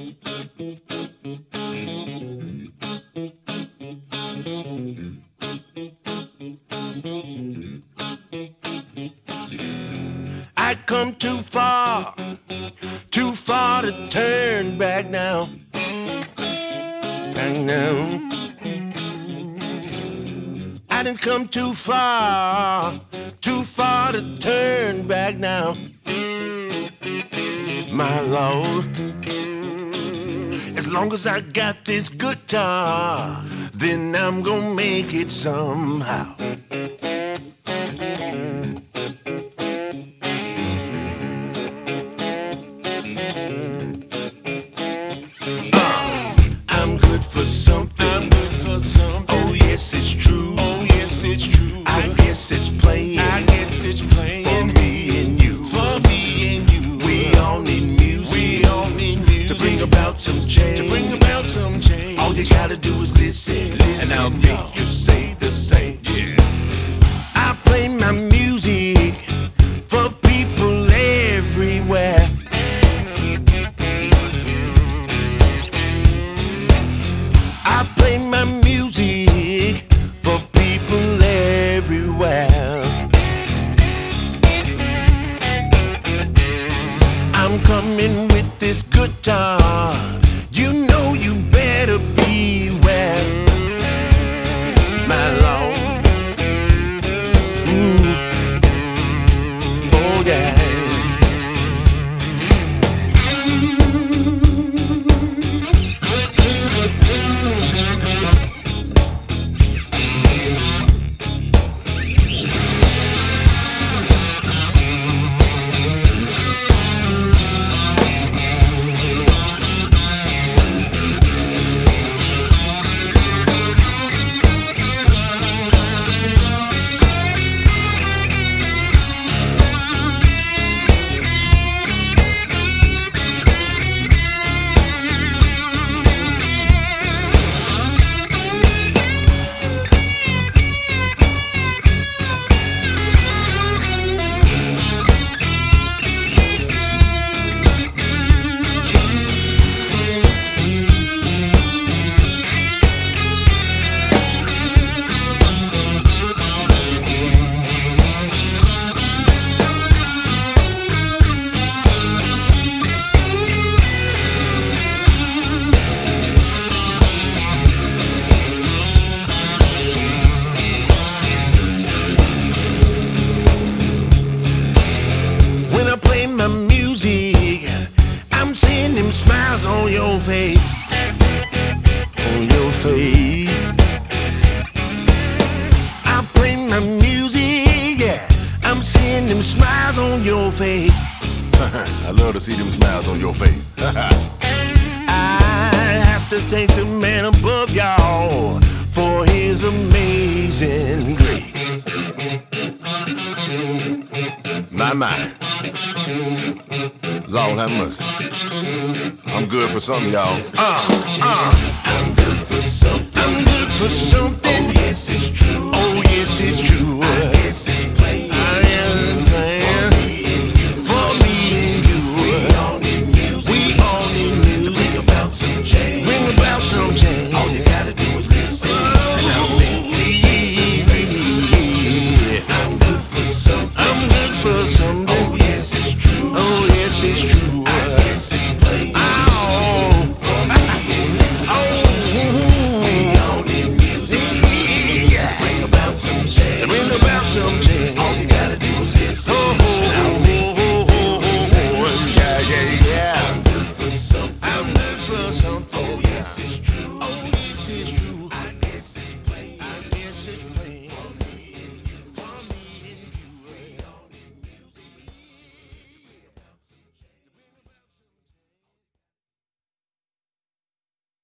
I come too far to turn back now. Back now. I done come too far to turn back now. My Lord, as long as I got this guitar, then I'm gonna make it somehow. I'm good for something. Oh yes, it's true. I guess it's playing. For me and you. We all need music. To bring about some change. All you gotta do is listen. And I'll make you say the same. I play my music for people everywhere. I play my music for people everywhere. I'm coming with this guitar. You know you better beware, my Lord. Oh yeah. When I play my music, I'm seeing them smiles on your face. On your face. I play my music, yeah. I'm seeing them smiles on your face. I love to see them smiles on your face. I have to thank the man above y'all for his amazing grace. My. Lord have mercy. I'm good for something, y'all. I'm good for something. I'm good for something. Oh yes, it's true. Oh yes, it's true. I guess it's plain. I am playing for me and you. We all need music. We all need music to bring about some change. Bring about some change. All you gotta do is listen, and I'll make you say the same. I'm good for something. I'm good for something. Oh yes, it's true. Oh yes, it's true. I guess it's plain. We all need music to bring about some change.